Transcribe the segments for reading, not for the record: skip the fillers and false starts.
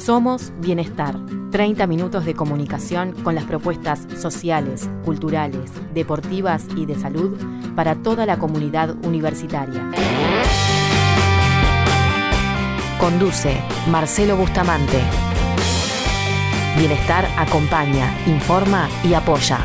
Somos Bienestar, 30 minutos de comunicación con las propuestas sociales, culturales, deportivas y de salud para toda la comunidad universitaria. Conduce Marcelo Bustamante. Bienestar acompaña, informa y apoya.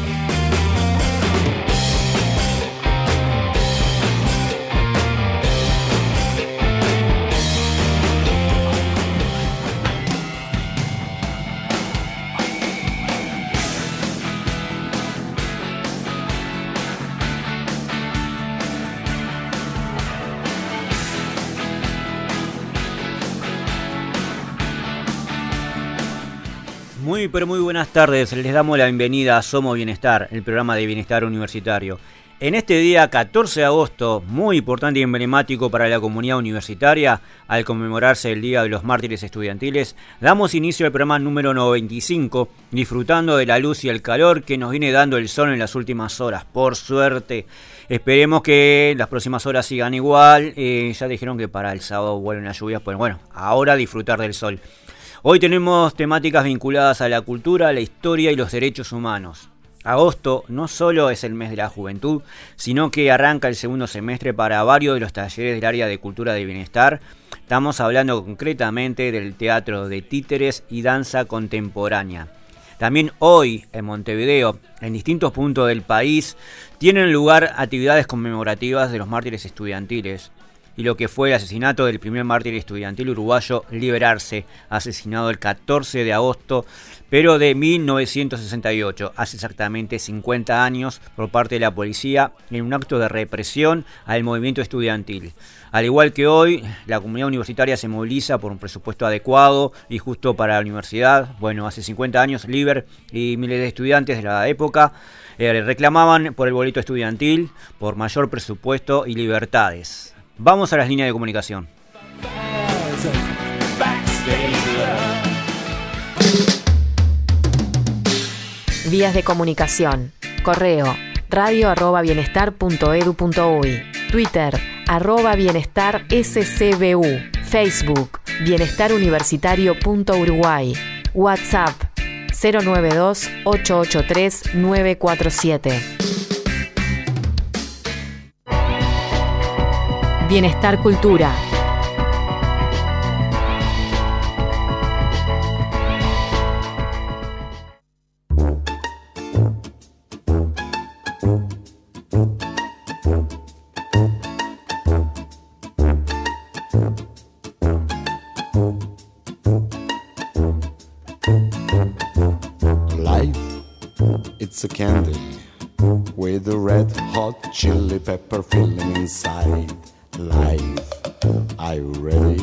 Muy buenas tardes, les damos la bienvenida a Somos Bienestar, el programa de bienestar universitario. En este día 14 de agosto, muy importante y emblemático para la comunidad universitaria, al conmemorarse el Día de los Mártires Estudiantiles, damos inicio al programa número 95, disfrutando de la luz y el calor que nos viene dando el sol en las últimas horas, por suerte. Esperemos que las próximas horas sigan igual, ya dijeron que para el sábado vuelven las lluvias, pues bueno, ahora disfrutar del sol. Hoy tenemos temáticas vinculadas a la cultura, la historia y los derechos humanos. Agosto no solo es el mes de la juventud, sino que arranca el segundo semestre para varios de los talleres del área de cultura de bienestar. Estamos hablando concretamente del teatro de títeres y danza contemporánea. También hoy en Montevideo, en distintos puntos del país, tienen lugar actividades conmemorativas de los mártires estudiantiles y lo que fue el asesinato del primer mártir estudiantil uruguayo Liberarse, asesinado el 14 de agosto, pero de 1968, hace exactamente 50 años, por parte de la policía, en un acto de represión al movimiento estudiantil. Al igual que hoy, la comunidad universitaria se moviliza por un presupuesto adecuado y justo para la universidad. Bueno, hace 50 años, Liber y miles de estudiantes de la época reclamaban por el boleto estudiantil, por mayor presupuesto y libertades. Vamos a las líneas de comunicación. Vías de comunicación. Correo radio@bienestar.edu.uy. Twitter @bienestarscbu. Facebook bienestaruniversitario.uruguay. WhatsApp 092 883 947. Bienestar Cultura. Life, it's a candy with a red hot chili pepper filling inside. Life, are you ready?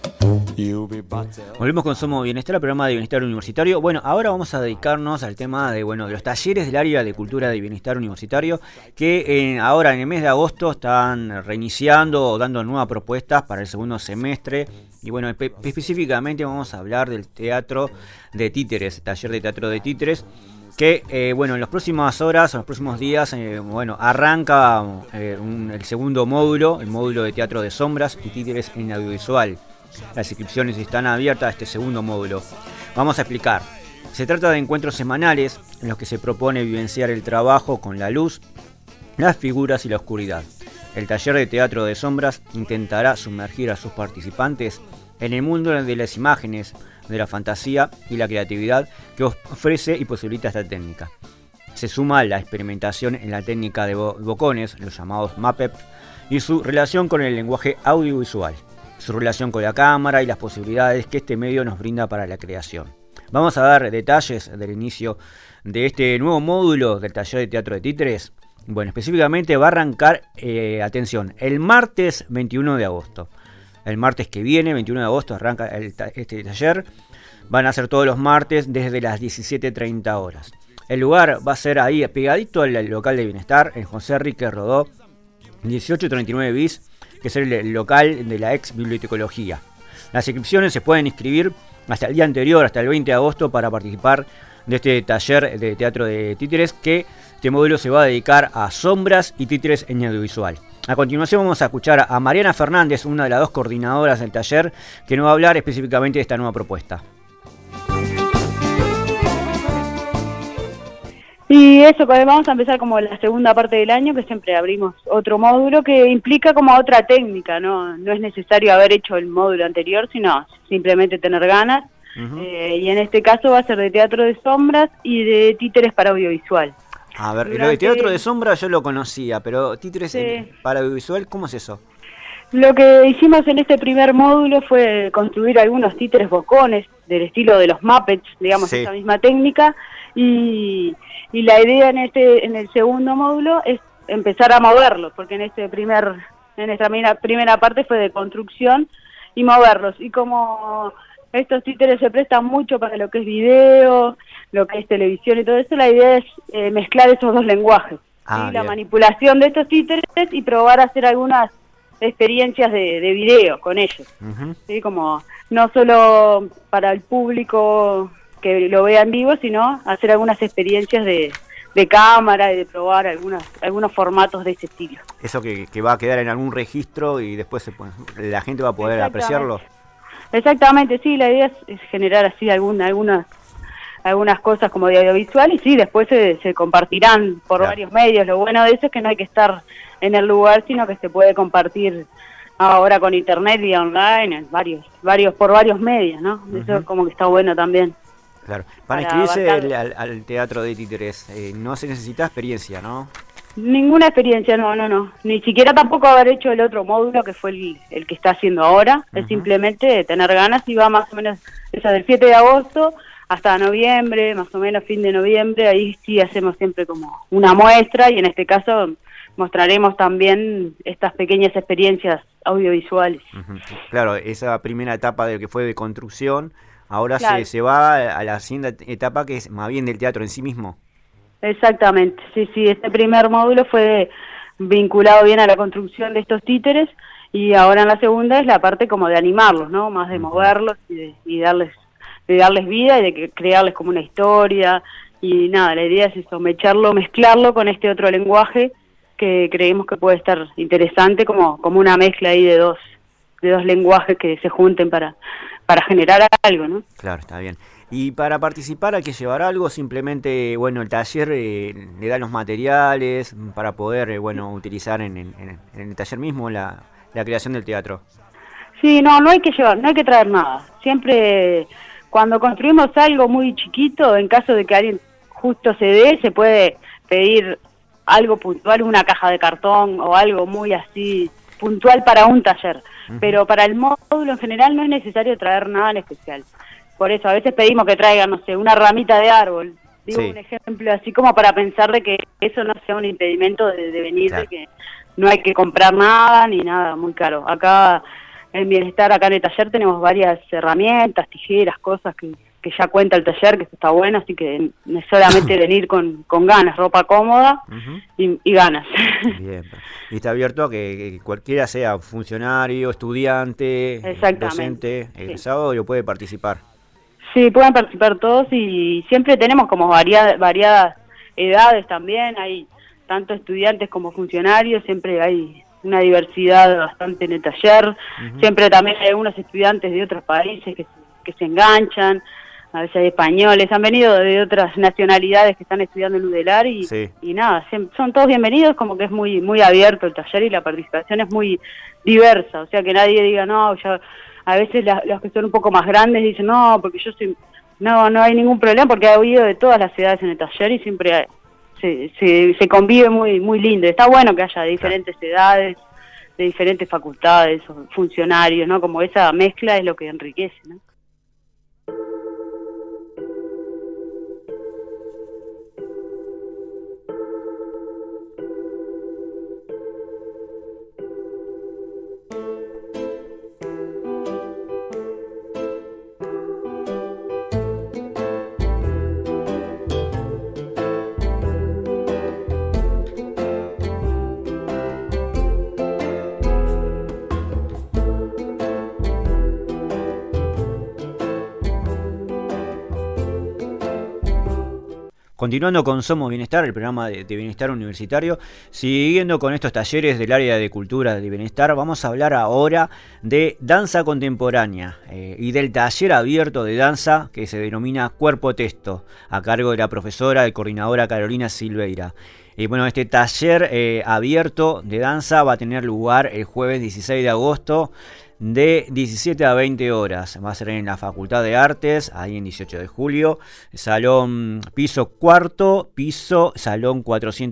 Volvemos con Somos Bienestar, el programa de bienestar universitario. Bueno, ahora vamos a dedicarnos al tema de los talleres del área de cultura de bienestar universitario que ahora en el mes de agosto están reiniciando o dando nuevas propuestas para el segundo semestre. Y bueno, específicamente vamos a hablar del teatro de títeres, taller de teatro de títeres, que en las próximas horas, en los próximos días, arranca el segundo módulo, el módulo de teatro de sombras y títeres en audiovisual. Las inscripciones están abiertas a este segundo módulo. Vamos a explicar. Se trata de encuentros semanales en los que se propone vivenciar el trabajo con la luz, las figuras y la oscuridad. El taller de teatro de sombras intentará sumergir a sus participantes en el mundo de las imágenes, de la fantasía y la creatividad que ofrece y posibilita esta técnica. Se suma la experimentación en la técnica de bocones, los llamados MAPEP, y su relación con el lenguaje audiovisual, su relación con la cámara y las posibilidades que este medio nos brinda para la creación. Vamos a dar detalles del inicio de este nuevo módulo del taller de teatro de títeres. Bueno, específicamente va a arrancar, atención, el martes 21 de agosto. El martes que viene, 21 de agosto, arranca este taller. Van a ser todos los martes desde las 17:30 horas. El lugar va a ser ahí, pegadito al local de bienestar, en José Enrique Rodó, 1839 bis, que es el local de la ex bibliotecología. Las inscripciones se pueden inscribir hasta el día anterior, hasta el 20 de agosto, para participar de este taller de teatro de títeres, que este módulo se va a dedicar a sombras y títeres en audiovisual. A continuación vamos a escuchar a Mariana Fernández, una de las 2 coordinadoras del taller, que nos va a hablar específicamente de esta nueva propuesta. Y eso, vamos a empezar como la segunda parte del año, que siempre abrimos otro módulo que implica como otra técnica, ¿no? No es necesario haber hecho el módulo anterior, sino simplemente tener ganas. Y en este caso va a ser de teatro de sombras y de títeres para audiovisual. A ver, lo de teatro de sombras yo lo conocía, pero títeres para audiovisual, ¿cómo es eso? Lo que hicimos en este primer módulo fue construir algunos títeres bocones del estilo de los Muppets, digamos, esa misma técnica, y la idea en el segundo módulo es empezar a moverlos, porque en esta primera parte fue de construcción y moverlos, y como estos títeres se prestan mucho para lo que es video, lo que es televisión y todo eso, la idea es mezclar esos 2 lenguajes, ¿sí? La manipulación de estos títeres y probar a hacer algunas experiencias de video con ellos, ¿sí? Como no solo para el público que lo vea en vivo, sino hacer algunas experiencias de cámara y de probar algunos formatos de ese estilo. Eso que va a quedar en algún registro y después la gente va a poder apreciarlo. Exactamente, sí, la idea es generar así algunas cosas como de audiovisual, y sí, después se compartirán por varios medios. Lo bueno de eso es que no hay que estar en el lugar, sino que se puede compartir ahora con internet y online, por varios medios, ¿no? Eso como que está bueno también. Claro, para inscribirse al teatro de títeres no se necesita experiencia, ¿no? Ninguna experiencia, no. Ni siquiera tampoco haber hecho el otro módulo que fue el que está haciendo ahora. Es simplemente tener ganas, y va más o menos esa del 7 de agosto hasta noviembre, más o menos fin de noviembre. Ahí sí hacemos siempre como una muestra, y en este caso mostraremos también estas pequeñas experiencias audiovisuales. Claro, esa primera etapa de lo que fue de construcción, ahora se va a la siguiente etapa, que es más bien del teatro en sí mismo. Exactamente, sí, este primer módulo fue vinculado bien a la construcción de estos títeres, y ahora en la segunda es la parte como de animarlos, ¿no? Más de moverlos y darles vida, y de crearles como una historia, y nada, la idea es eso, mezclarlo con este otro lenguaje que creemos que puede estar interesante, como una mezcla ahí de dos lenguajes que se junten para generar algo, ¿no? Claro, está bien. Y para participar hay que llevar algo, simplemente, el taller le da los materiales para poder, utilizar en el taller mismo la creación del teatro. Sí, no hay que llevar, no hay que traer nada. Siempre cuando construimos algo muy chiquito, en caso de que alguien justo se dé, se puede pedir algo puntual, una caja de cartón o algo muy así puntual para un taller. Pero para el módulo en general no es necesario traer nada en especial. Por eso a veces pedimos que traigan, no sé, una ramita de árbol. Digo un ejemplo así como para pensar de que eso no sea un impedimento de venir, claro. De que no hay que comprar nada ni nada muy caro. Acá en Bienestar, acá en el taller tenemos varias herramientas, tijeras, cosas que ya cuenta el taller, que está bueno, así que no es solamente venir con ganas, ropa cómoda y ganas. Bien, y está abierto a que cualquiera sea funcionario, estudiante, docente, egresado, lo puede participar. Sí, pueden participar todos, y siempre tenemos como variadas edades también, hay tanto estudiantes como funcionarios, siempre hay una diversidad bastante en el taller, siempre también hay algunos estudiantes de otros países que se enganchan, a veces hay españoles, han venido de otras nacionalidades que están estudiando en UDELAR y nada, son todos bienvenidos, como que es muy abierto el taller y la participación es muy diversa, o sea que nadie diga no, a veces los que son un poco más grandes dicen no, porque no hay ningún problema, porque ha habido de todas las edades en el taller y siempre se convive muy lindo, está bueno que haya de diferentes edades, de diferentes facultades, o funcionarios, ¿no? Como esa mezcla es lo que enriquece, ¿no? Continuando con Somos Bienestar, el programa de bienestar universitario, siguiendo con estos talleres del área de cultura de bienestar, vamos a hablar ahora de danza contemporánea y del taller abierto de danza que se denomina Cuerpo Texto, a cargo de la profesora y coordinadora Carolina Silveira. Y bueno, este taller abierto de danza va a tener lugar el jueves 16 de agosto de 17 a 20 horas. Va a ser en la Facultad de Artes, ahí en 18 de julio, salón piso cuarto, piso salón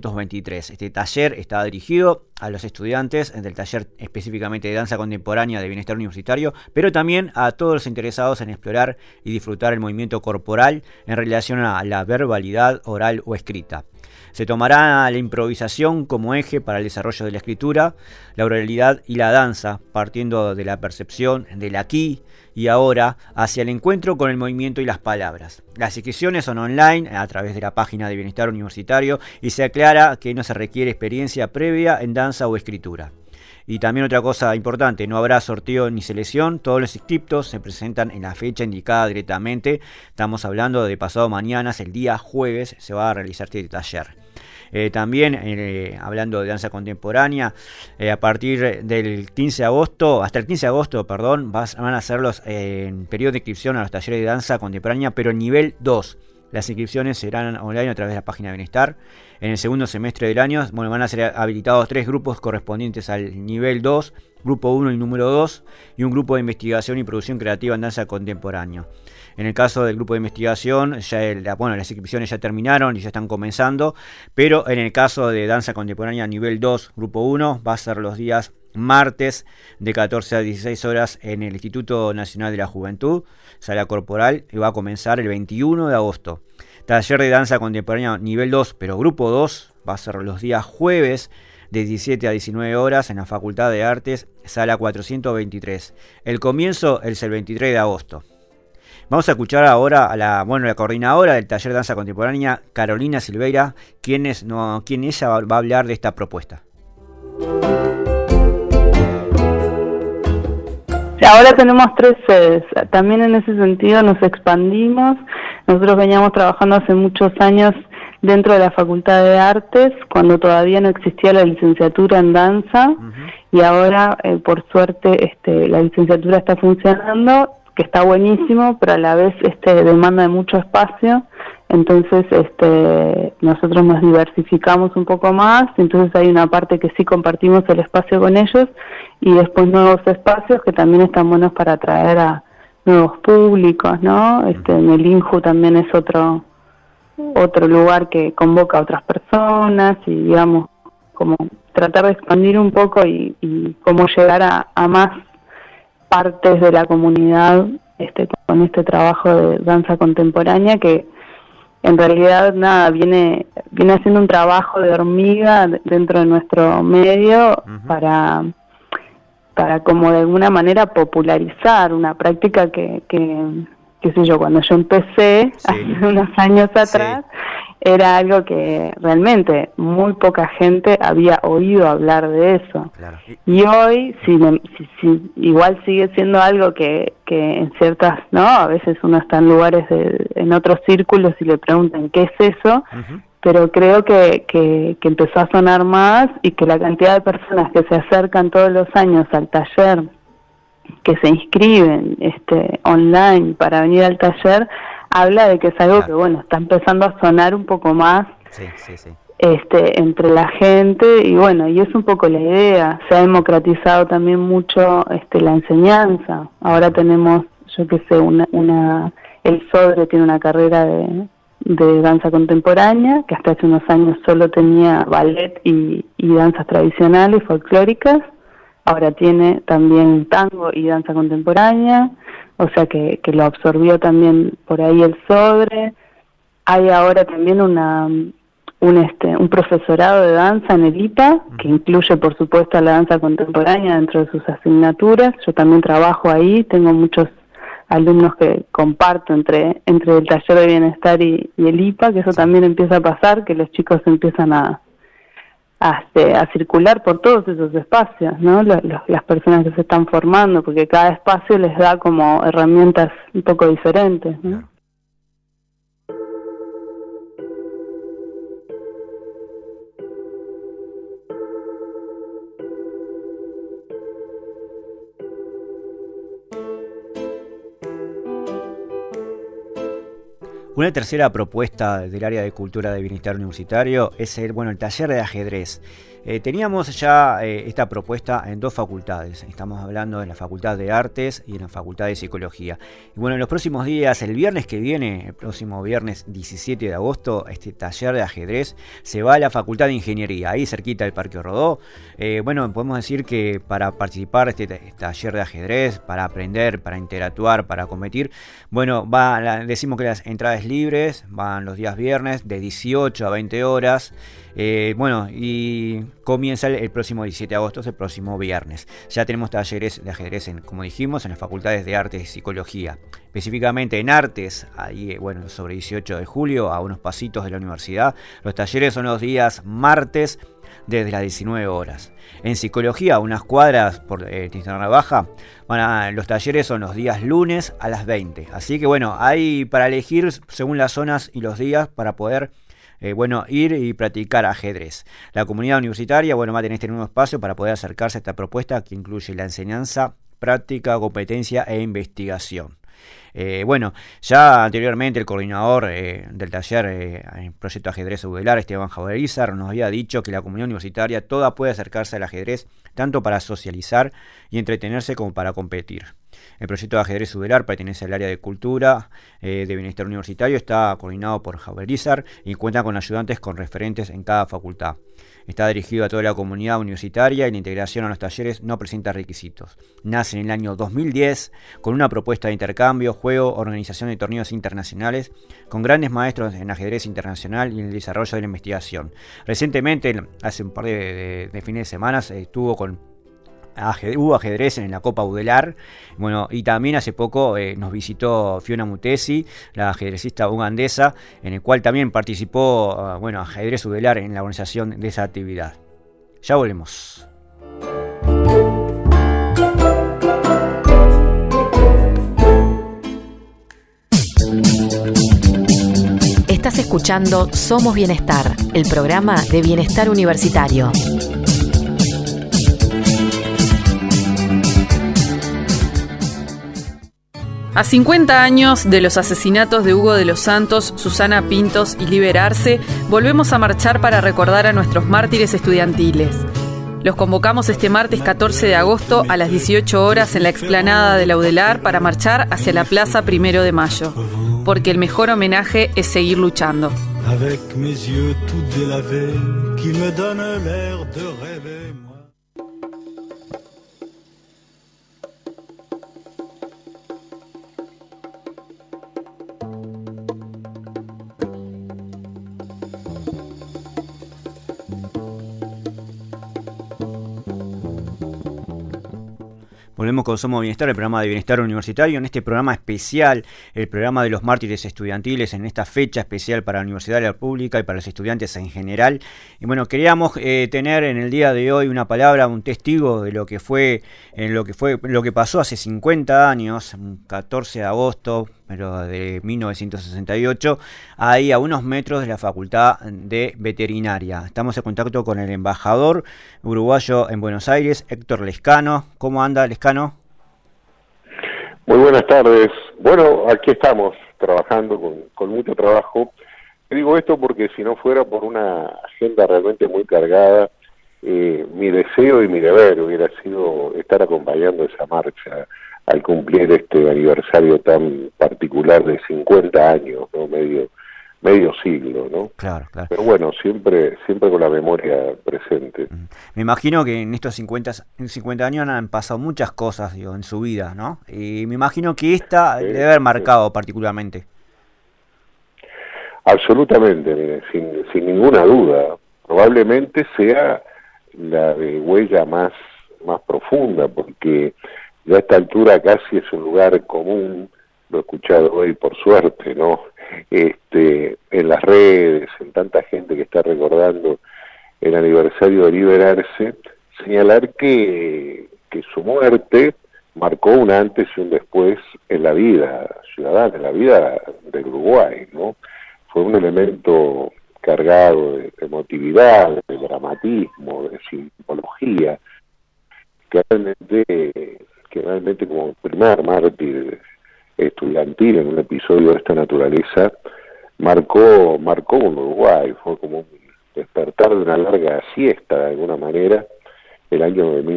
423. Este taller está dirigido a los estudiantes del taller específicamente de danza contemporánea de bienestar universitario, pero también a todos los interesados en explorar y disfrutar el movimiento corporal en relación a la verbalidad oral o escrita. Se tomará la improvisación como eje para el desarrollo de la escritura, la oralidad y la danza, partiendo de la percepción del aquí y ahora hacia el encuentro con el movimiento y las palabras. Las inscripciones son online a través de la página de Bienestar Universitario y se aclara que no se requiere experiencia previa en danza o escritura. Y también otra cosa importante, no habrá sorteo ni selección, todos los inscriptos se presentan en la fecha indicada directamente. Estamos hablando de pasado mañana, el día jueves, se va a realizar este taller. También, hablando de danza contemporánea, a partir del 15 de agosto, hasta el 15 de agosto, van a hacerlos en periodo de inscripción a los talleres de danza contemporánea, pero en nivel 2. Las inscripciones serán online a través de la página de Bienestar. En el segundo semestre del año, van a ser habilitados 3 grupos correspondientes al nivel 2, grupo 1 y número 2, y un grupo de investigación y producción creativa en danza contemporánea. En el caso del grupo de investigación, las inscripciones ya terminaron y ya están comenzando, pero en el caso de danza contemporánea nivel 2, grupo 1, va a ser los días martes de 14 a 16 horas en el Instituto Nacional de la Juventud, sala corporal, y va a comenzar el 21 de agosto. Taller de danza contemporánea nivel 2, pero grupo 2, va a ser los días jueves de 17 a 19 horas en la Facultad de Artes, sala 423. El comienzo es el 23 de agosto. Vamos a escuchar ahora a la coordinadora del taller de danza contemporánea, Carolina Silveira, quien ella va a hablar de esta propuesta. Ahora tenemos 3 sedes, también en ese sentido nos expandimos. Nosotros veníamos trabajando hace muchos años dentro de la Facultad de Artes, cuando todavía no existía la licenciatura en danza, y ahora, por suerte, la licenciatura está funcionando, que está buenísimo, pero a la vez demanda de mucho espacio. Entonces nosotros nos diversificamos un poco más, entonces hay una parte que sí compartimos el espacio con ellos, y después nuevos espacios que también están buenos para atraer a nuevos públicos, ¿no? En el INJU también es otro lugar que convoca a otras personas, y digamos, como tratar de expandir un poco y cómo llegar a más partes de la comunidad con este trabajo de danza contemporánea, que en realidad viene haciendo un trabajo de hormiga dentro de nuestro medio para como de alguna manera popularizar una práctica que qué sé yo, cuando yo empecé hace unos años atrás, era algo que realmente muy poca gente había oído hablar de eso. Claro. Y hoy, si igual sigue siendo algo que en ciertas, ¿no? A veces uno está en lugares, en otros círculos y le preguntan qué es eso, pero creo que empezó a sonar más, y que la cantidad de personas que se acercan todos los años al taller, que se inscriben online para venir al taller, habla de que es algo que está empezando a sonar un poco más entre la gente, y y es un poco la idea. Se ha democratizado también mucho la enseñanza. Ahora tenemos, yo qué sé, el SODRE tiene una carrera de danza contemporánea, que hasta hace unos años solo tenía ballet y danzas tradicionales, folclóricas. Ahora tiene también tango y danza contemporánea, o sea que lo absorbió también por ahí el SODRE. Hay ahora también un profesorado de danza en el IPA, que incluye por supuesto la danza contemporánea dentro de sus asignaturas. Yo también trabajo ahí, tengo muchos alumnos que comparto entre el taller de bienestar y el IPA, que eso también empieza a pasar, que los chicos empiezan a circular por todos esos espacios, ¿no? Las personas que se están formando, porque cada espacio les da como herramientas un poco diferentes, ¿no? Una tercera propuesta del área de cultura de bienestar universitario es el taller de ajedrez. Teníamos ya esta propuesta en 2 facultades. Estamos hablando de la Facultad de Artes y en la Facultad de Psicología. Y en los próximos días, el viernes que viene, el próximo viernes 17 de agosto, este taller de ajedrez se va a la Facultad de Ingeniería, ahí cerquita del Parque Rodó. Podemos decir que para participar de este taller de ajedrez, para aprender, para interactuar, para competir, decimos que las entradas libres, van los días viernes de 18 a 20 horas. Y comienza el próximo 17 de agosto, el próximo viernes. Ya tenemos talleres de ajedrez, como dijimos, en las facultades de Artes y Psicología. Específicamente en Artes, ahí, sobre 18 de julio, a unos pasitos de la universidad. Los talleres son los días martes, desde las 19 horas. En Psicología, a unas cuadras por Tristán Baja, los talleres son los días lunes a las 20. Así que hay para elegir según las zonas y los días para poder ir y practicar ajedrez. La comunidad universitaria va a tener este nuevo espacio para poder acercarse a esta propuesta que incluye la enseñanza, práctica, competencia e investigación. Ya anteriormente el coordinador del taller en Proyecto Ajedrez Udelar, Esteban Jauregui, nos había dicho que la comunidad universitaria toda puede acercarse al ajedrez tanto para socializar y entretenerse como para competir. El proyecto de ajedrez Udelar pertenece al área de cultura de bienestar universitario, está coordinado por Jauregui y cuenta con ayudantes con referentes en cada facultad. Está dirigido a toda la comunidad universitaria y la integración a los talleres no presenta requisitos. Nace en el año 2010 con una propuesta de intercambio, juego, organización de torneos internacionales con grandes maestros en ajedrez internacional y en el desarrollo de la investigación. Recientemente, hace un par de fines de semana, hubo ajedrez en la Copa Udelar, y también hace poco nos visitó Fiona Mutesi, la ajedrecista ugandesa, en el cual también participó ajedrez Udelar en la organización de esa actividad. Ya volvemos. Estás escuchando Somos Bienestar, el programa de bienestar universitario. A 50 años de los asesinatos de Hugo de los Santos, Susana Pintos y Liberarse, volvemos a marchar para recordar a nuestros mártires estudiantiles. Los convocamos este martes 14 de agosto a las 18 horas en la explanada de la Udelar para marchar hacia la Plaza 1 de Mayo, porque el mejor homenaje es seguir luchando. Avec mes yeux tout délavés, qui me donnent l'air de rêver. Volvemos con Somos Bienestar, el programa de bienestar universitario, en este programa especial, el programa de los mártires estudiantiles, en esta fecha especial para la Universidad de la República y para los estudiantes en general. Y queríamos tener en el día de hoy una palabra, un testigo de lo que pasó hace 50 años, 14 de agosto, pero de 1968, ahí a unos metros de la Facultad de Veterinaria. Estamos en contacto con el embajador uruguayo en Buenos Aires, Héctor Lescano. ¿Cómo anda, Lescano? Muy buenas tardes. Aquí estamos trabajando con mucho trabajo. Te digo esto porque si no fuera por una agenda realmente muy cargada, mi deseo y mi deber hubiera sido estar acompañando esa marcha al cumplir este aniversario tan particular de 50 años, ¿no? Medio siglo, ¿no? Claro. Pero siempre con la memoria presente. Me imagino que en estos 50 años han pasado muchas cosas, en su vida, ¿no? Y me imagino que esta debe haber marcado particularmente. Absolutamente, mire, sin ninguna duda. Probablemente sea la de huella más profunda, porque ya a esta altura casi es un lugar común, lo he escuchado hoy por suerte, ¿no? En las redes, en tanta gente que está recordando el aniversario de Liberarse, señalar que su muerte marcó un antes y un después en la vida ciudadana, en la vida del Uruguay, ¿no? Fue un elemento cargado de emotividad, de dramatismo, de simbología, que realmente como primer mártir estudiantil en un episodio de esta naturaleza marcó un Uruguay, fue como un despertar de una larga siesta de alguna manera, el año de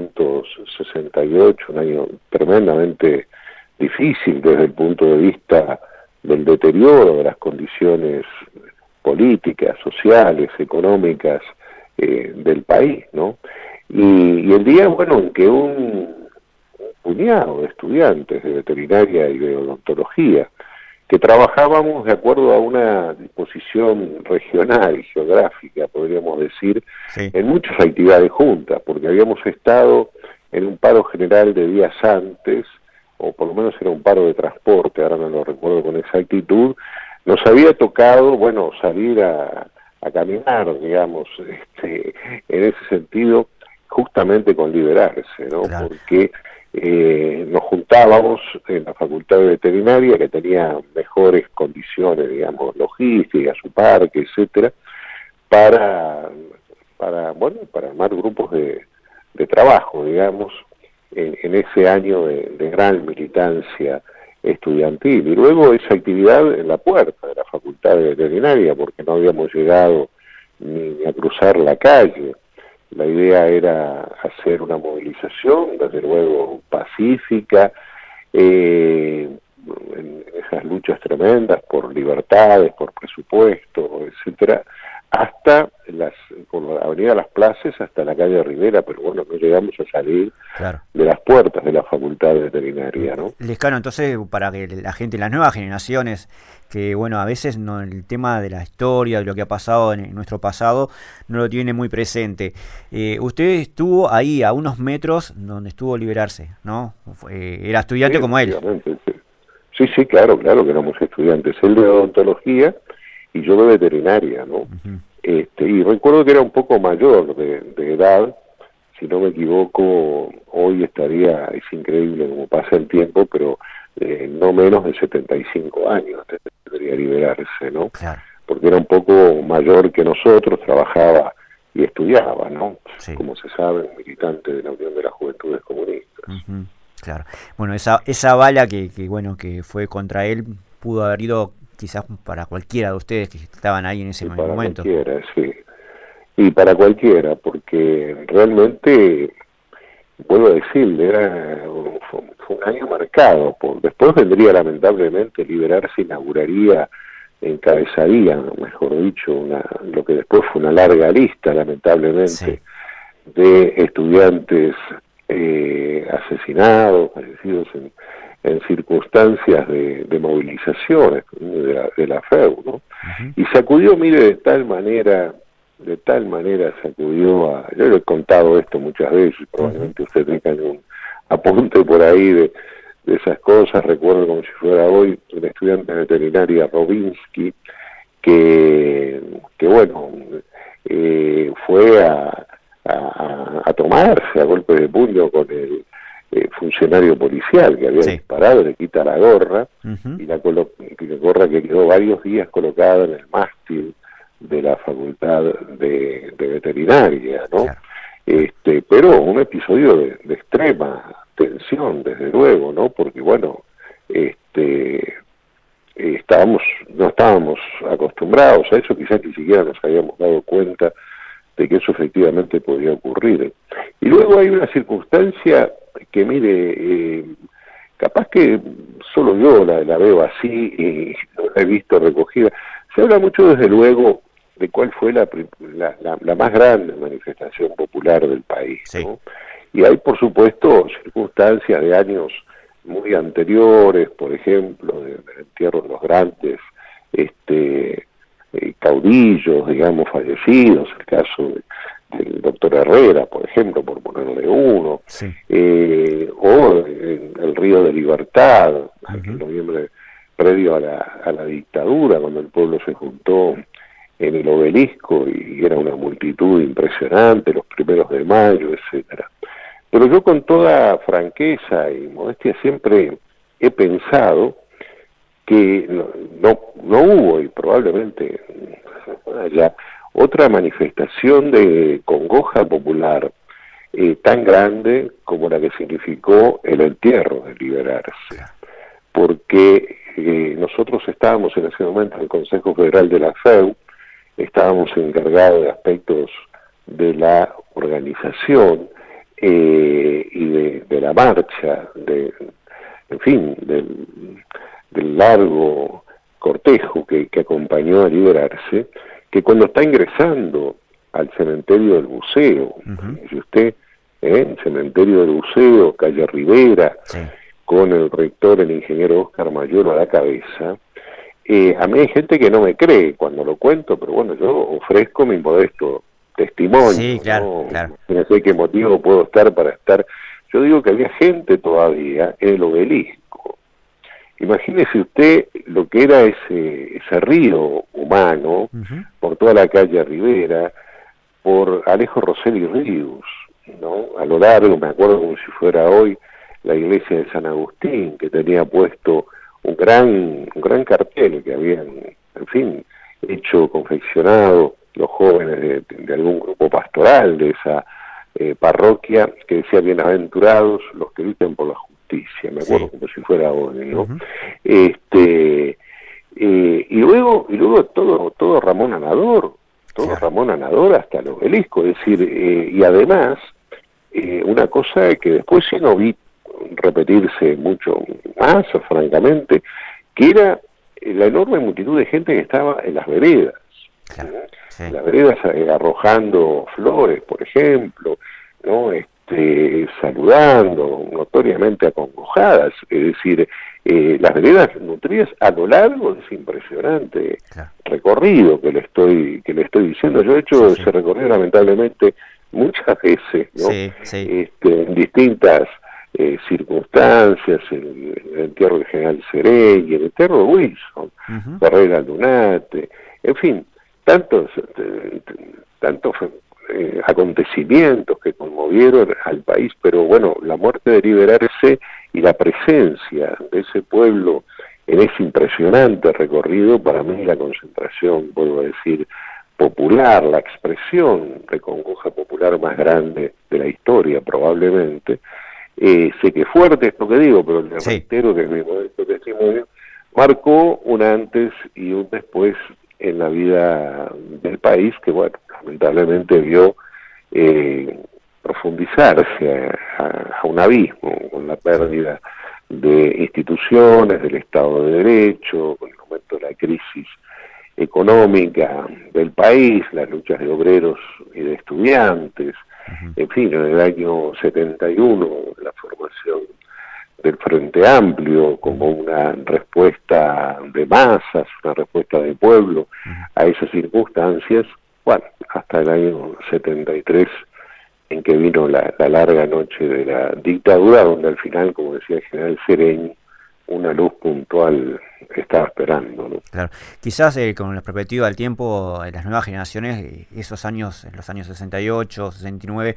1968, un año tremendamente difícil desde el punto de vista del deterioro de las condiciones políticas, sociales, económicas del país, ¿no? Y el día, bueno, en que un puñado de estudiantes de veterinaria y de odontología, que trabajábamos de acuerdo a una disposición regional y geográfica, podríamos decir, Sí. en muchas actividades juntas, porque habíamos estado en un paro general de días antes, o por lo menos era un paro de transporte, ahora no lo recuerdo con exactitud, nos había tocado, bueno, salir a caminar, digamos, en ese sentido, justamente con Liberarse, ¿no? Claro. Porque nos juntábamos en la Facultad de Veterinaria, que tenía mejores condiciones, digamos, logísticas, su parque, etcétera, para armar grupos de trabajo, digamos, en ese año de gran militancia estudiantil. Y luego esa actividad en la puerta de la Facultad de Veterinaria, porque no habíamos llegado ni a cruzar la calle. La idea era hacer una movilización, desde luego pacífica, en esas luchas tremendas por libertades, por presupuesto, etcétera, hasta por la Avenida Las Plazas hasta la calle Rivera, pero bueno, no llegamos a salir Claro. de las puertas de la Facultad de Veterinaria, ¿no? Lescano, entonces, para que la gente, las nuevas generaciones, que bueno, a veces no, el tema de la historia, de lo que ha pasado en nuestro pasado, no lo tiene muy presente. Usted estuvo ahí a unos metros donde estuvo Liberarse, ¿no? Era estudiante como él. Sí, claro que éramos estudiantes. Él de odontología y yo de veterinaria, ¿no? Uh-huh. Y recuerdo que era un poco mayor de edad, si no me equivoco, hoy estaría, es increíble cómo pasa el tiempo, pero no menos de 75 años debería Liberarse, ¿no? Claro. Porque era un poco mayor que nosotros, trabajaba y estudiaba, ¿no? Sí. Como se sabe, un militante de la Unión de las Juventudes Comunistas. Uh-huh. Claro. Bueno, esa bala que fue contra él pudo haber ido quizás para cualquiera de ustedes que estaban ahí en ese momento. Para cualquiera, sí. Y para cualquiera, porque realmente, vuelvo a decirle, fue un año marcado. Después vendría lamentablemente Liberarse, inauguraría, encabezaría, mejor dicho, lo que después fue una larga lista, lamentablemente, sí, de estudiantes asesinados, fallecidos en circunstancias de movilizaciones de la FEU, ¿no? uh-huh. Y sacudió, mire, de tal manera sacudió yo le he contado esto muchas veces, probablemente usted tenga un apunte por ahí de esas cosas. Recuerdo como si fuera hoy un estudiante de veterinaria, Robinsky, que bueno, fue a tomarse a golpe de puño con el funcionario policial que había disparado, le quita la gorra, uh-huh. y la gorra que quedó varios días colocada en el mástil de la Facultad de Veterinaria, ¿no? Claro. Pero un episodio de extrema tensión, desde luego, ¿no? Porque bueno, no estábamos acostumbrados a eso, quizás ni siquiera nos habíamos dado cuenta de que eso efectivamente podía ocurrir. Y luego hay una circunstancia que, mire, capaz que solo yo la veo así y no la he visto recogida. Se habla mucho, desde luego, de cuál fue la más grande manifestación popular del país, sí, ¿no? Y hay, por supuesto, circunstancias de años muy anteriores, por ejemplo, del entierro de los grandes caudillos, digamos, fallecidos, el caso del doctor Herrera, por ejemplo, por ponerle uno, sí, o el Río de Libertad, uh-huh. en noviembre previo a la dictadura, cuando el pueblo se juntó en el Obelisco y era una multitud impresionante, los 1 de mayo, etcétera. Pero yo, con toda franqueza y modestia, siempre he pensado que no hubo, y probablemente haya otra manifestación de congoja popular tan grande como la que significó el entierro de Liberarse, porque nosotros nosotros estábamos en ese momento en el Consejo Federal de la FEU, estábamos encargados de aspectos de la organización y de la marcha, en fin, del largo cortejo que acompañó a Liberarse, que cuando está ingresando al cementerio del Buceo, si usted, el cementerio del Buceo, calle Rivera, sí, con el rector, el ingeniero Oscar Mayolo a la cabeza, a mí hay gente que no me cree cuando lo cuento, pero bueno, yo ofrezco mi modesto testimonio. Sí, claro, ¿no? claro. No sé qué motivo puedo estar para estar. Yo digo que había gente todavía en el Obelisco. Imagínese usted lo que era ese río humano, por toda la calle Rivera, por Alejo Rosselli Ríos, ¿no? A lo largo, me acuerdo como si fuera hoy, la iglesia de San Agustín, que tenía puesto un gran cartel que habían, en fin, confeccionado los jóvenes de algún grupo pastoral de esa parroquia, que decía: bienaventurados los que luchan por la justicia, me acuerdo, sí, como si fuera hoy, ¿no? Y luego todo Ramón Anador, Ramón Anador hasta el Obelisco, es decir, y además, una cosa que después sí no vi repetirse mucho más, francamente, que era la enorme multitud de gente que estaba en las veredas, sí, las veredas arrojando flores, por ejemplo, ¿no? Saludando, notoriamente acongojadas, es decir, las veredas nutridas a lo largo de ese impresionante recorrido que le estoy diciendo. Yo he hecho ese recorrido lamentablemente muchas veces, ¿no? En distintas circunstancias, el entierro del general Serey, el entierro de Wilson, Ferreira Lunate, en fin, tantos acontecimientos que conmovieron al país, pero bueno, la muerte de Liberarse y la presencia de ese pueblo en ese impresionante recorrido, para mí la concentración, vuelvo a decir, popular, la expresión de congoja popular más grande de la historia, probablemente. Sé que es fuerte esto que digo, pero le reitero que es mi modesto testimonio, marcó un antes y un después en la vida del país, que bueno, lamentablemente vio profundizarse a un abismo con la pérdida de instituciones, del Estado de Derecho, con el aumento de la crisis económica del país, las luchas de obreros y de estudiantes, en fin, en el año 71 la formación del Frente Amplio como una respuesta de masas, una respuesta de pueblo a esas circunstancias, bueno, hasta el año 73 en que vino la larga noche de la dictadura, donde al final, como decía el general Sereni, una luz puntual estaba esperando, ¿no? Claro, quizás con la perspectiva del tiempo, las nuevas generaciones, esos años, en los años 68, 69,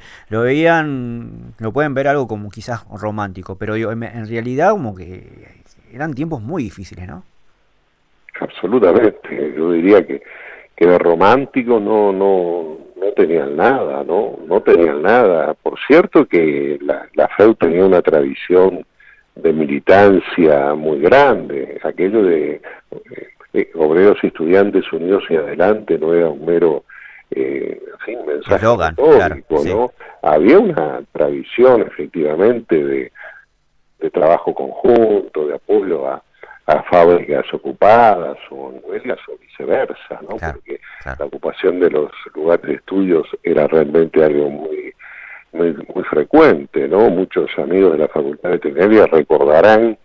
lo pueden ver algo como quizás romántico, pero en realidad como que eran tiempos muy difíciles, ¿no? Absolutamente, yo diría que de romántico no tenían nada, no tenían nada. Por cierto que la FEU tenía una tradición de militancia muy grande, aquello de obreros y estudiantes unidos y adelante no era un mero mensaje retórico, ¿no? Había una tradición efectivamente de trabajo conjunto, de apoyo a fábricas ocupadas o en huelgas o viceversa, ¿no? Porque la ocupación de los lugares de estudios era realmente algo muy frecuente, ¿no? Muchos amigos de la Facultad de Veterinaria recordarán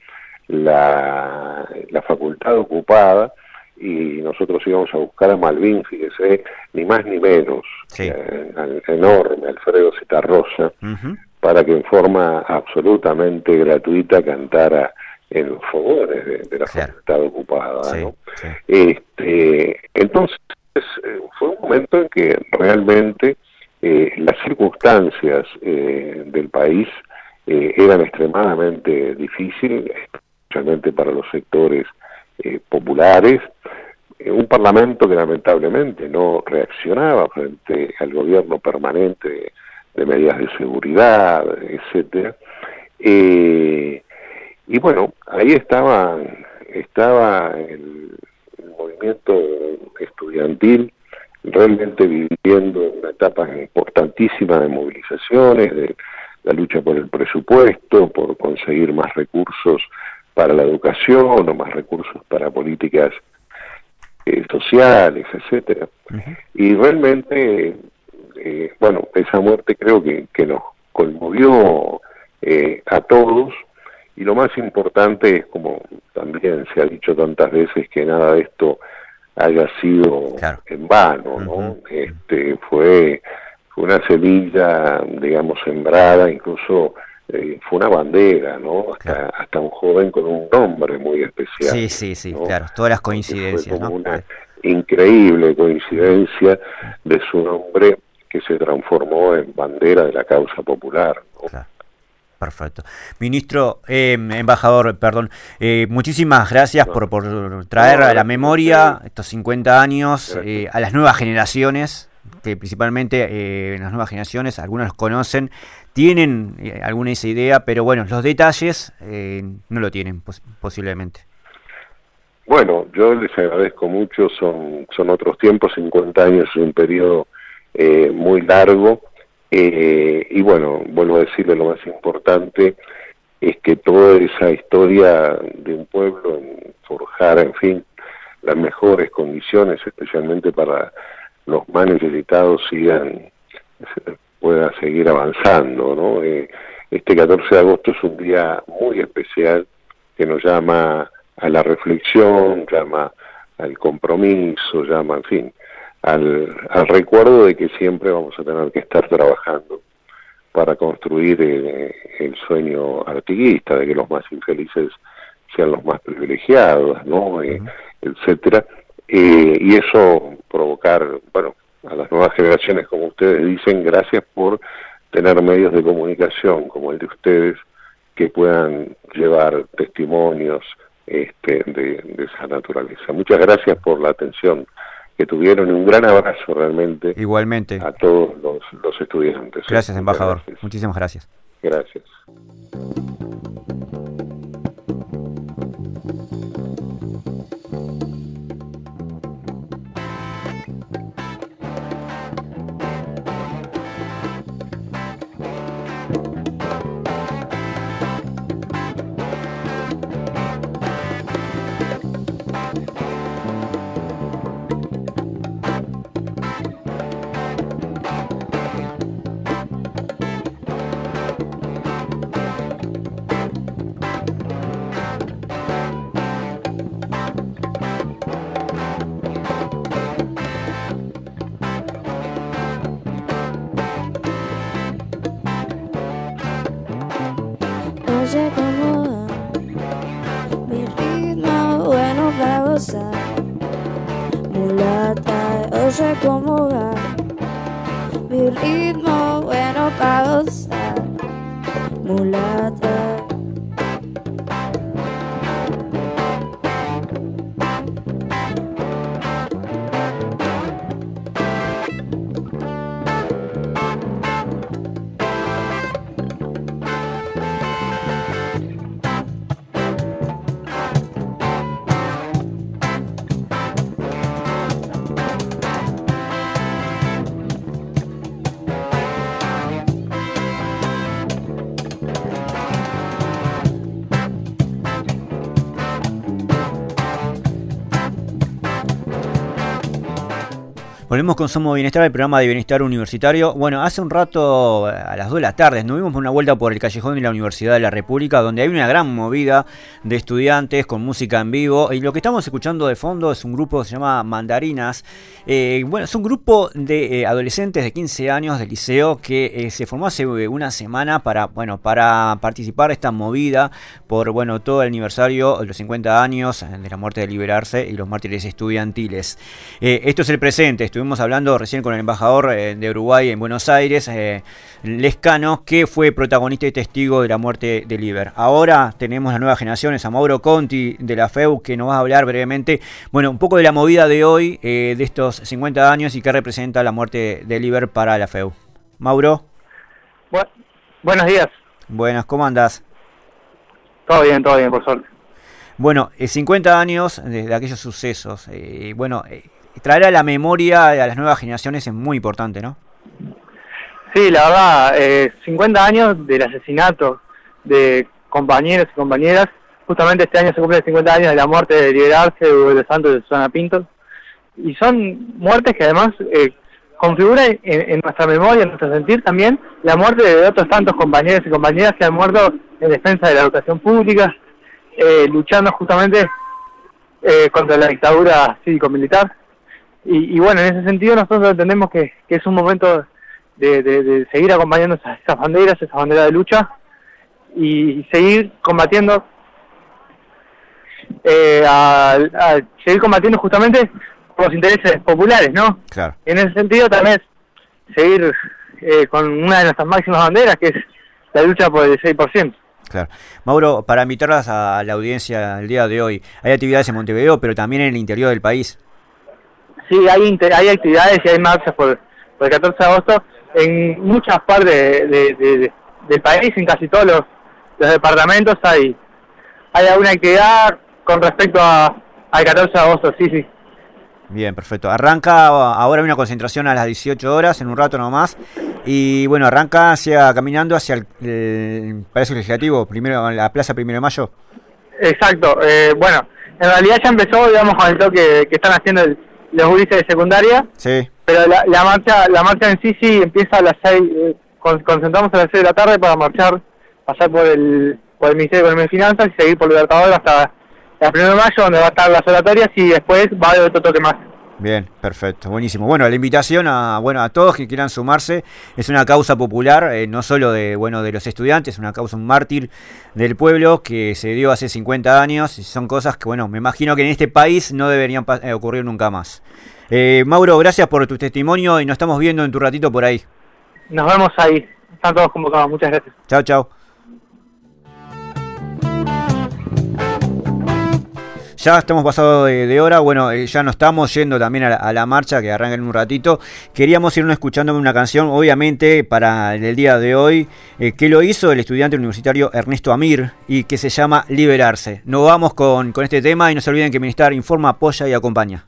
la facultad ocupada y nosotros íbamos a buscar a Malvin, fíjese, ni más ni menos, al enorme Alfredo Citarrosa, para que en forma absolutamente gratuita cantara en los fogones de la facultad ocupada, ¿no? Entonces fue un momento en que realmente las circunstancias del país eran extremadamente difíciles, especialmente para los sectores populares, un parlamento que lamentablemente no reaccionaba frente al gobierno permanente de medidas de seguridad, etcétera. Y bueno, ahí estaban estaba el movimiento estudiantil realmente viviendo una etapa importantísima de movilizaciones, de la lucha por el presupuesto, por conseguir más recursos para la educación o más recursos para políticas sociales, etcétera. Y realmente, bueno, esa muerte creo que nos conmovió a todos, y lo más importante es, como también se ha dicho tantas veces, que nada de esto haya sido en vano, ¿no? Fue una semilla, digamos, sembrada, incluso fue una bandera, ¿no? Hasta un joven con un nombre muy especial. Sí, ¿no? claro, todas las coincidencias, fue como ¿no? una increíble coincidencia de su nombre que se transformó en bandera de la causa popular, ¿no? Claro. Perfecto. Ministro, embajador, perdón, muchísimas gracias por traer a la memoria estos 50 años a las nuevas generaciones, que principalmente las nuevas generaciones, algunos los conocen, tienen alguna esa idea, pero bueno, los detalles no lo tienen posiblemente. Bueno, yo les agradezco mucho, son otros tiempos, 50 años es un periodo muy largo. Y bueno, vuelvo a decirle, lo más importante es que toda esa historia de un pueblo en forjar, en fin, las mejores condiciones, especialmente para los más necesitados, pueda seguir avanzando, ¿no? Este 14 de agosto es un día muy especial que nos llama a la reflexión, llama al compromiso, llama, en fin, al recuerdo de que siempre vamos a tener que estar trabajando para construir el sueño artiguista, de que los más infelices sean los más privilegiados, ¿no? Etcétera. Y eso provocar, bueno, a las nuevas generaciones, como ustedes dicen, gracias por tener medios de comunicación como el de ustedes, que puedan llevar testimonios de esa naturaleza. Muchas gracias por la atención que tuvieron, y un gran abrazo realmente igualmente a todos los estudiantes. Gracias, embajador. Gracias. Muchísimas gracias. Gracias. Se acomoda mi ritmo bueno para gozar, mulata, yo sé cómo va mi ritmo bueno para gozar, mulata. Volvemos con Somos Bienestar, el programa de bienestar universitario. Bueno, hace un rato, a las 2 de la tarde, nos dimos una vuelta por el callejón de la Universidad de la República, donde hay una gran movida de estudiantes con música en vivo. Y lo que estamos escuchando de fondo es un grupo que se llama Mandarinas. Bueno, es un grupo de adolescentes de 15 años del liceo que se formó hace una semana para participar de esta movida por todo el aniversario de los 50 años de la muerte de Liberarse y los mártires estudiantiles. Esto es el presente. Estuvimos hablando recién con el embajador de Uruguay en Buenos Aires, Lescano, que fue protagonista y testigo de la muerte de Liber. Ahora tenemos las nuevas generaciones, a Mauro Conti de la FEU, que nos va a hablar brevemente, un poco de la movida de hoy, de estos 50 años y qué representa la muerte de Liber para la FEU. Mauro. Buenos días. Buenas, ¿cómo andás? Todo bien, por suerte. Bueno, 50 años de aquellos sucesos. Traer a la memoria a las nuevas generaciones es muy importante, ¿no? Sí, la verdad, 50 años del asesinato de compañeros y compañeras. Justamente este año se cumplen 50 años de la muerte de Liberarse, de Hugo de los Santos y de Susana Pintos. Y son muertes que además configuran en nuestra memoria, en nuestro sentir también, la muerte de otros tantos compañeros y compañeras que han muerto en defensa de la educación pública, luchando justamente contra la dictadura cívico-militar. Y bueno, en ese sentido nosotros entendemos que es un momento de seguir acompañando esas banderas de lucha y seguir combatiendo seguir combatiendo justamente por los intereses populares, ¿no? Claro. En ese sentido también seguir con una de nuestras máximas banderas, que es la lucha por el 6%. Claro. Mauro, para invitarlas a la audiencia el día de hoy, hay actividades en Montevideo, pero también en el interior del país. Sí, hay actividades y hay marchas por el 14 de agosto en muchas partes del país, en casi todos los departamentos hay alguna actividad con respecto al 14 de agosto, sí. Bien, perfecto. Arranca, ahora hay una concentración a las 18 horas, en un rato nomás, y bueno, arranca caminando hacia el Palacio Legislativo, primero la Plaza 1 de Mayo. Exacto, bueno, en realidad ya empezó, digamos, con el toque que están haciendo los gurises de secundaria, sí. Pero la marcha en sí empieza a las 6, concentramos a las 6 de la tarde para marchar, pasar por el Ministerio de Economía y Finanzas y seguir por Libertador hasta la 1 de mayo, donde va a estar las oratorias y después va a haber otro toque más. Bien, perfecto, buenísimo. Bueno, la invitación a todos que quieran sumarse, es una causa popular, no solo de los estudiantes, una causa, un mártir del pueblo que se dio hace 50 años, y son cosas que, me imagino que en este país no deberían ocurrir nunca más. Mauro, gracias por tu testimonio y nos estamos viendo en tu ratito por ahí. Nos vemos ahí, están todos convocados, muchas gracias. Chao. Ya estamos pasados de hora, ya nos estamos yendo también a la marcha que arranca en un ratito. Queríamos irnos escuchando una canción, obviamente, para el día de hoy, que lo hizo el estudiante universitario Ernesto Amir y que se llama Liberarse. Nos vamos con este tema y no se olviden que Bienestar informa, apoya y acompaña.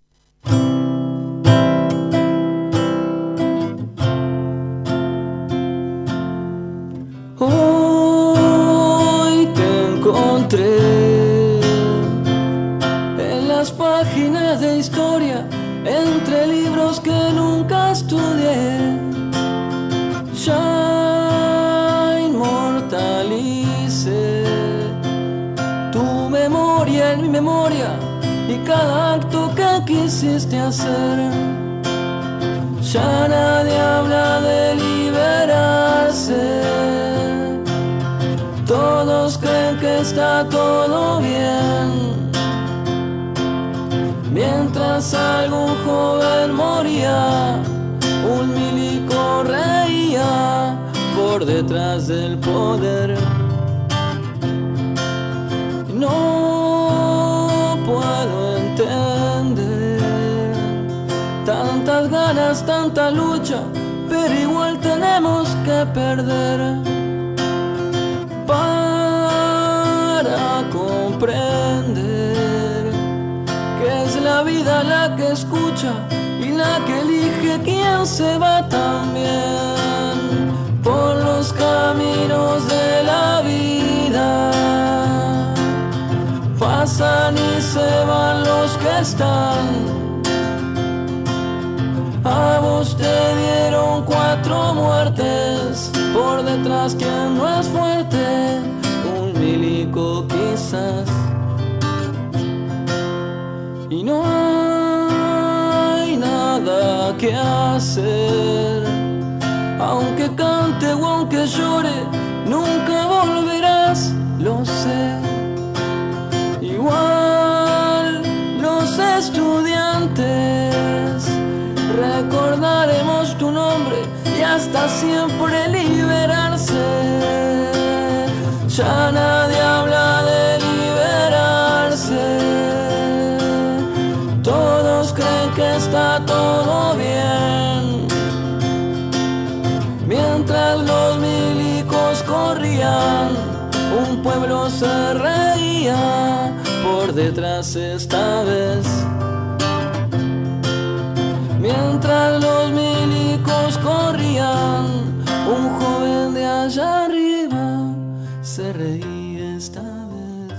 Hoy te encontré páginas de historia, entre libros que nunca estudié. Ya inmortalice tu memoria en mi memoria y cada acto que quisiste hacer. Ya nadie habla de liberarse, todos creen que está todo bien. Mientras algún joven moría, un milico reía por detrás del poder. No puedo entender tantas ganas, tanta lucha, pero igual tenemos que perder para comprender que es la vida la que escucha y la que elige quién se va también por los caminos de la vida. Pasan y se van los que están. A vos te dieron 4 muertes, por detrás quien no es fuerte, un milico quizás. Y no hay nada que hacer, aunque cante o aunque llore, nunca volverás, lo sé. Igual los estudiantes recordaremos tu nombre y hasta siempre liberarse. Ya nadie habla de liberarse, todos creen que está todo bien. Mientras los milicos corrían, un pueblo se reía mientras esta vez, mientras los milicos corrían, un joven de allá arriba se reía esta vez.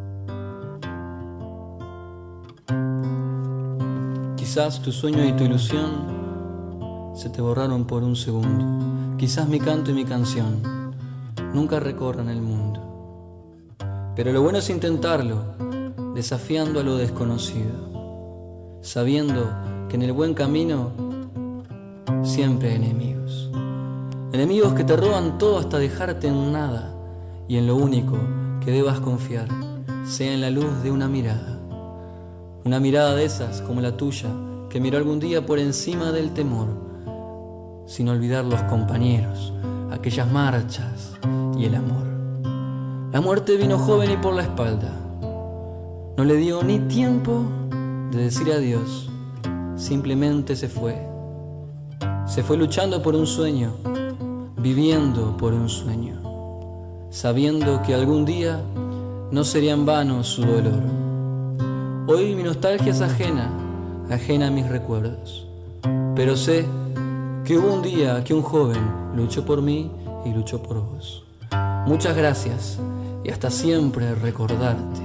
Quizás tu sueño y tu ilusión se te borraron por un segundo. Quizás mi canto y mi canción nunca recorran el mundo. Pero lo bueno es intentarlo, desafiando a lo desconocido, sabiendo que en el buen camino siempre hay enemigos. Enemigos que te roban todo hasta dejarte en nada, y en lo único que debas confiar sea en la luz de una mirada. Una mirada de esas como la tuya, que miró algún día por encima del temor, sin olvidar los compañeros, aquellas marchas y el amor. La muerte vino joven y por la espalda, no le dio ni tiempo de decir adiós, simplemente se fue. Se fue luchando por un sueño, viviendo por un sueño, sabiendo que algún día no sería en vano su dolor. Hoy mi nostalgia es ajena a mis recuerdos, pero sé que hubo un día que un joven luchó por mí y luchó por vos. Muchas gracias y hasta siempre recordarte.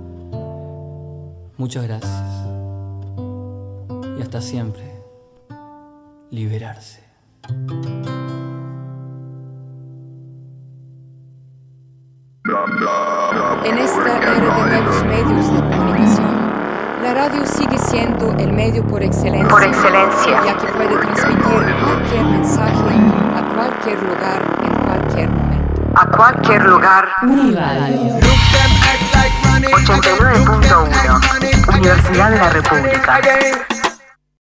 Muchas gracias y hasta siempre liberarse. En esta era de nuevos medios de comunicación, la radio sigue siendo el medio por excelencia, ya que puede transmitir cualquier mensaje a cualquier lugar, en cualquier momento. A cualquier lugar. Uniradio 89.1 Universidad de la República.